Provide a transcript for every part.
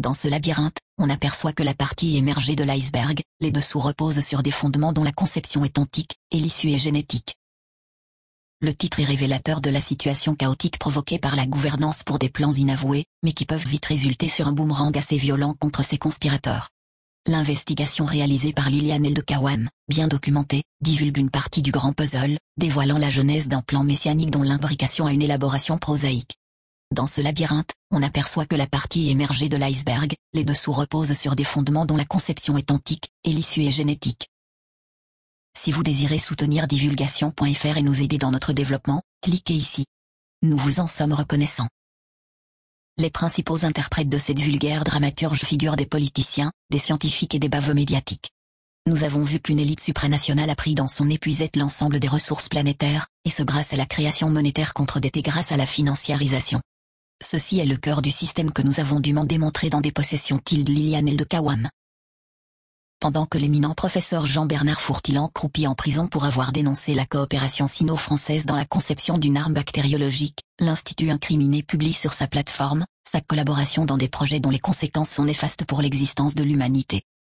Dans ce labyrinthe, on aperçoit que la partie émergée de l'iceberg, les dessous reposent sur des fondements dont la conception est antique, et l'issue est génétique. Le titre est révélateur de la situation chaotique provoquée par la gouvernance pour des plans inavoués, mais qui peuvent vite résulter sur un boomerang assez violent contre ses conspirateurs. L'investigation réalisée par Liliane Eldekawam, bien documentée, divulgue une partie du grand puzzle, dévoilant la genèse d'un plan messianique dont l'imbrication a une élaboration prosaïque. Dans ce labyrinthe, on aperçoit que la partie émergée de l'iceberg, les dessous reposent sur des fondements dont la conception est antique, et l'issue est génétique. Si vous désirez soutenir divulgation.fr et nous aider dans notre développement, cliquez ici. Nous vous en sommes reconnaissants. Les principaux interprètes de cette vulgaire dramaturge figurent des politiciens, des scientifiques et des baveux médiatiques. Nous avons vu qu'une élite supranationale a pris dans son épuisette l'ensemble des ressources planétaires, et ce grâce à la création monétaire contre-dette et grâce à la financiarisation. Ceci est le cœur du système que nous avons dûment démontré dans des possessions Liliane Eldekawam. Pendant que l'éminent professeur Jean-Bernard Fourtilan croupit en prison pour avoir dénoncé la coopération sino-française dans la conception d'une arme bactériologique, l'Institut incriminé publie sur sa plateforme sa collaboration dans des projets dont les conséquences sont néfastes pour l'existence de l'humanité.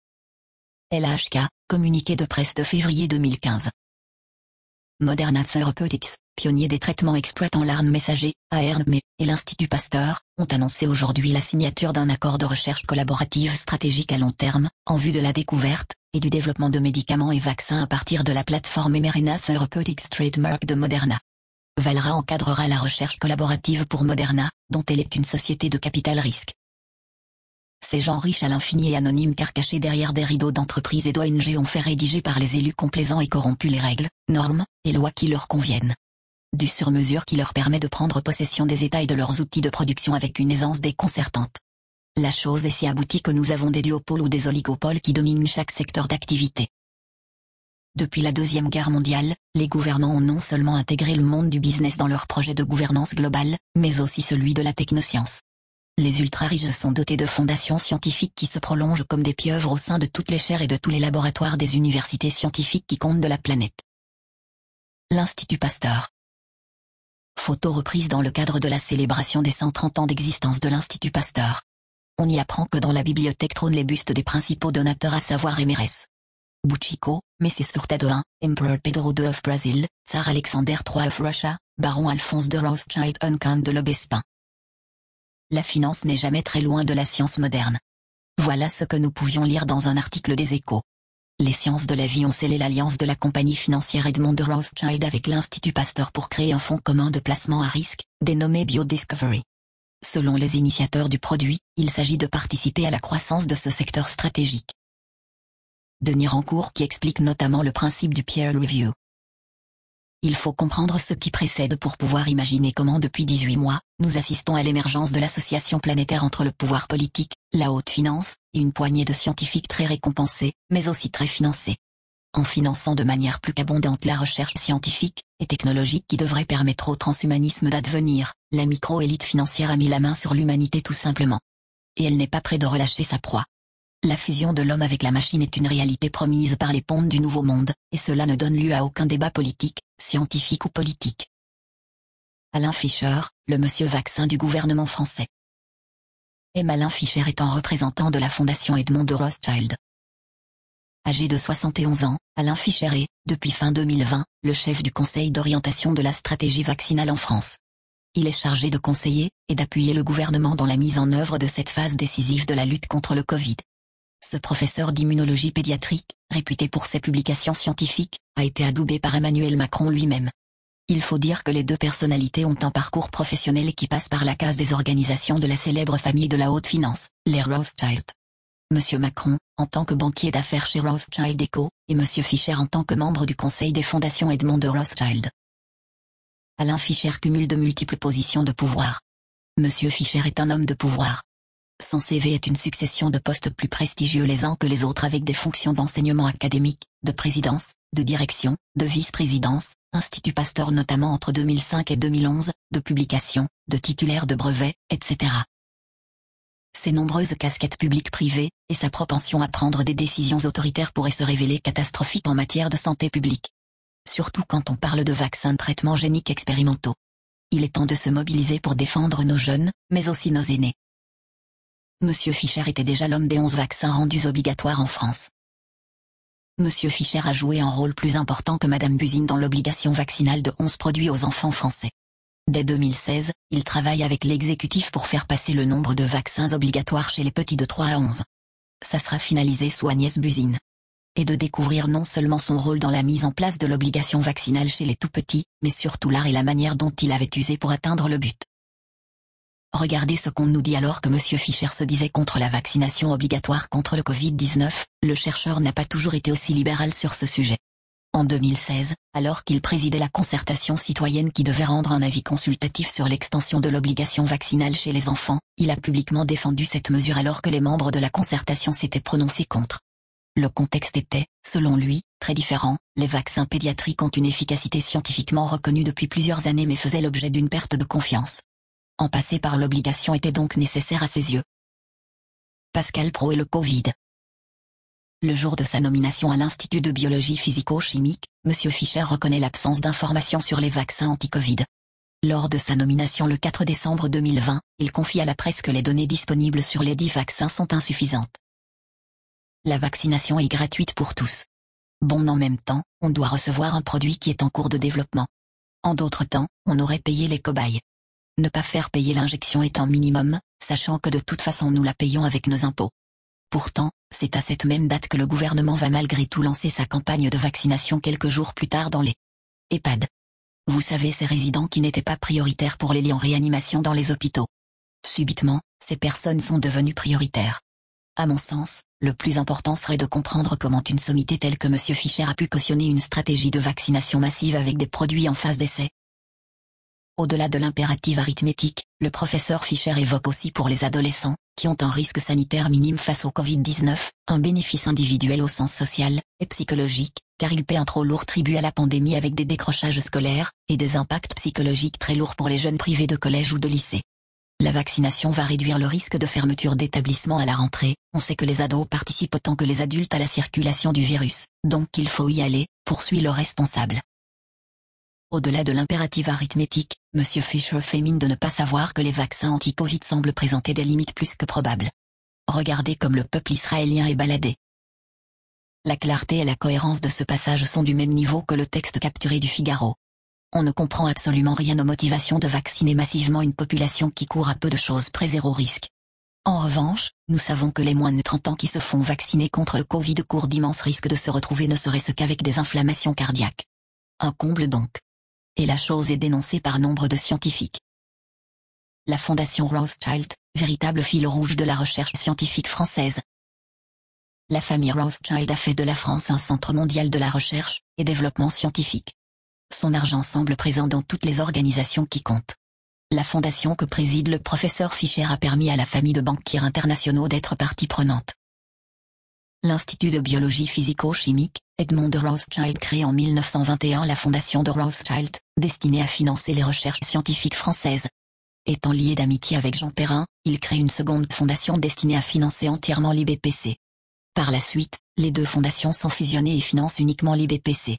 LHK, communiqué de presse de février 2015. Moderna Therapeutics, pionnier des traitements exploitant l'arme messager, ARN, et l'Institut Pasteur, ont annoncé aujourd'hui la signature d'un accord de recherche collaborative stratégique à long terme, en vue de la découverte et du développement de médicaments et vaccins à partir de la plateforme mRNA Therapeutics trademark de Moderna. Valra encadrera la recherche collaborative pour Moderna, dont elle est une société de capital risque. Ces gens riches à l'infini et anonymes car cachés derrière des rideaux d'entreprises et d'ONG ont fait rédiger par les élus complaisants et corrompus les règles, normes et lois qui leur conviennent. Du sur-mesure qui leur permet de prendre possession des États et de leurs outils de production avec une aisance déconcertante. La chose est si aboutie que nous avons des duopoles ou des oligopoles qui dominent chaque secteur d'activité. Depuis la Deuxième Guerre mondiale, les gouvernants ont non seulement intégré le monde du business dans leur projet de gouvernance globale, mais aussi celui de la technoscience. Les ultra-riches sont dotés de fondations scientifiques qui se prolongent comme des pieuvres au sein de toutes les chaires et de tous les laboratoires des universités scientifiques qui comptent de la planète. L'Institut Pasteur. Photo reprise dans le cadre de la célébration des 130 ans d'existence de l'Institut Pasteur. On y apprend que dans la bibliothèque trônent les bustes des principaux donateurs à savoir Mrs. Buchico, Mrs. Hurtado I, Emperor Pedro II of Brazil, Tsar Alexander III of Russia, Baron Alphonse de Rothschild Comte de Lobespin. La finance n'est jamais très loin de la science moderne. Voilà ce que nous pouvions lire dans un article des Échos. Les sciences de la vie ont scellé l'alliance de la compagnie financière Edmond de Rothschild avec l'Institut Pasteur pour créer un fonds commun de placement à risque, dénommé BioDiscovery. Selon les initiateurs du produit, il s'agit de participer à la croissance de ce secteur stratégique. Denis Rancourt qui explique notamment le principe du peer review. Il faut comprendre ce qui précède pour pouvoir imaginer comment depuis 18 mois, nous assistons à l'émergence de l'association planétaire entre le pouvoir politique, la haute finance, et une poignée de scientifiques très récompensés, mais aussi très financés. En finançant de manière plus qu'abondante la recherche scientifique et technologique qui devrait permettre au transhumanisme d'advenir, la micro-élite financière a mis la main sur l'humanité tout simplement. Et elle n'est pas près de relâcher sa proie. La fusion de l'homme avec la machine est une réalité promise par les pontes du Nouveau Monde, et cela ne donne lieu à aucun débat politique, scientifique ou politique. Alain Fischer, le monsieur vaccin du gouvernement français. Alain Fischer est un représentant de la fondation Edmond de Rothschild. Âgé de 71 ans, Alain Fischer est, depuis fin 2020, le chef du conseil d'orientation de la stratégie vaccinale en France. Il est chargé de conseiller et d'appuyer le gouvernement dans la mise en œuvre de cette phase décisive de la lutte contre le Covid. Ce professeur d'immunologie pédiatrique, réputé pour ses publications scientifiques, a été adoubé par Emmanuel Macron lui-même. Il faut dire que les deux personnalités ont un parcours professionnel qui passe par la case des organisations de la célèbre famille de la haute finance, les Rothschild. Monsieur Macron, en tant que banquier d'affaires chez Rothschild & Co, et Monsieur Fischer en tant que membre du conseil des fondations Edmond de Rothschild. Alain Fischer cumule de multiples positions de pouvoir. Monsieur Fischer est un homme de pouvoir. Son CV est une succession de postes plus prestigieux les uns que les autres avec des fonctions d'enseignement académique, de présidence, de direction, de vice-présidence, Institut Pasteur notamment entre 2005 et 2011, de publication, de titulaire de brevets, etc. Ses nombreuses casquettes publiques-privées, et sa propension à prendre des décisions autoritaires pourraient se révéler catastrophiques en matière de santé publique. Surtout quand on parle de vaccins de traitement génique expérimentaux. Il est temps de se mobiliser pour défendre nos jeunes, mais aussi nos aînés. Monsieur Fischer était déjà l'homme des 11 vaccins rendus obligatoires en France. Monsieur Fischer a joué un rôle plus important que Madame Buzyn dans l'obligation vaccinale de 11 produits aux enfants français. Dès 2016, il travaille avec l'exécutif pour faire passer le nombre de vaccins obligatoires chez les petits de 3 à 11. Ça sera finalisé sous Agnès Buzyn. Et de découvrir non seulement son rôle dans la mise en place de l'obligation vaccinale chez les tout-petits, mais surtout l'art et la manière dont il avait usé pour atteindre le but. Regardez ce qu'on nous dit alors que Monsieur Fischer se disait contre la vaccination obligatoire contre le Covid-19, le chercheur n'a pas toujours été aussi libéral sur ce sujet. En 2016, alors qu'il présidait la concertation citoyenne qui devait rendre un avis consultatif sur l'extension de l'obligation vaccinale chez les enfants, il a publiquement défendu cette mesure alors que les membres de la concertation s'étaient prononcés contre. Le contexte était, selon lui, très différent, les vaccins pédiatriques ont une efficacité scientifiquement reconnue depuis plusieurs années mais faisaient l'objet d'une perte de confiance. En passer par l'obligation était donc nécessaire à ses yeux. Pascal Praud et le Covid. Le jour de sa nomination à l'Institut de biologie physico-chimique, M. Fischer reconnaît l'absence d'informations sur les vaccins anti-Covid. Lors de sa nomination le 4 décembre 2020, il confie à la presse que les données disponibles sur les 10 vaccins sont insuffisantes. La vaccination est gratuite pour tous. Bon, en même temps, on doit recevoir un produit qui est en cours de développement. En d'autres temps, on aurait payé les cobayes. Ne pas faire payer l'injection est un minimum, sachant que de toute façon nous la payons avec nos impôts. Pourtant, c'est à cette même date que le gouvernement va malgré tout lancer sa campagne de vaccination quelques jours plus tard dans les EHPAD. Vous savez, ces résidents qui n'étaient pas prioritaires pour les lits en réanimation dans les hôpitaux. Subitement, ces personnes sont devenues prioritaires. À mon sens, le plus important serait de comprendre comment une sommité telle que M. Fischer a pu cautionner une stratégie de vaccination massive avec des produits en phase d'essai. Au-delà de l'impératif arithmétique, le professeur Fischer évoque aussi pour les adolescents, qui ont un risque sanitaire minime face au Covid-19, un bénéfice individuel au sens social et psychologique, car il paie un trop lourd tribut à la pandémie avec des décrochages scolaires, et des impacts psychologiques très lourds pour les jeunes privés de collège ou de lycée. La vaccination va réduire le risque de fermeture d'établissements à la rentrée, on sait que les ados participent autant que les adultes à la circulation du virus, donc il faut y aller, poursuit le responsable. Au-delà de l'impératif arithmétique, M. Fischer fait mine de ne pas savoir que les vaccins anti-Covid semblent présenter des limites plus que probables. Regardez comme le peuple israélien est baladé. La clarté et la cohérence de ce passage sont du même niveau que le texte capturé du Figaro. On ne comprend absolument rien aux motivations de vacciner massivement une population qui court à peu de choses près zéro risque. En revanche, nous savons que les moins de 30 ans qui se font vacciner contre le Covid courent d'immenses risques de se retrouver ne serait-ce qu'avec des inflammations cardiaques. Un comble donc. Et la chose est dénoncée par nombre de scientifiques. La Fondation Rothschild, véritable fil rouge de la recherche scientifique française. La famille Rothschild a fait de la France un centre mondial de la recherche et développement scientifique. Son argent semble présent dans toutes les organisations qui comptent. La fondation que préside le professeur Fischer a permis à la famille de banquiers internationaux d'être partie prenante. L'Institut de biologie physico-chimique, Edmond de Rothschild crée en 1921 la Fondation de Rothschild, destinée à financer les recherches scientifiques françaises. Étant lié d'amitié avec Jean Perrin, il crée une seconde fondation destinée à financer entièrement l'IBPC. Par la suite, les deux fondations sont fusionnées et financent uniquement l'IBPC.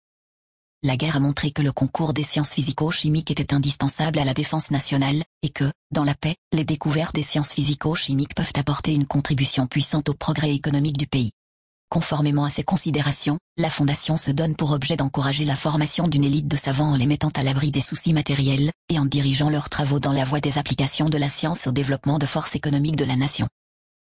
La guerre a montré que le concours des sciences physico-chimiques était indispensable à la défense nationale, et que, dans la paix, les découvertes des sciences physico-chimiques peuvent apporter une contribution puissante au progrès économique du pays. Conformément à ces considérations, la Fondation se donne pour objet d'encourager la formation d'une élite de savants en les mettant à l'abri des soucis matériels, et en dirigeant leurs travaux dans la voie des applications de la science au développement de forces économiques de la nation.